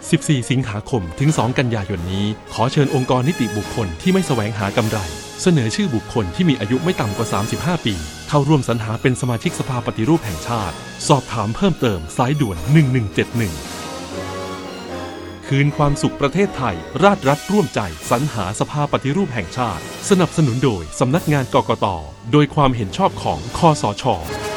14 สิงหาคมถึง 2 กันยายนนี้ขอเชิญองค์กรนิติบุคคลที่ไม่แสวงหากำไรเสนอชื่อบุคคลที่มีอายุไม่ต่ำกว่า 35 ปีเข้าร่วมสรรหาเป็นสมาชิกสภาปฏิรูปแห่งชาติสอบถามเพิ่มเติมสายด่วน 1171 คืนความสุขประเทศไทยราชรัฐร่วมใจสรรหาสภาปฏิรูปแห่งชาติสนับสนุนโดยสำนักงานกกต.โดยความเห็นชอบของคสช.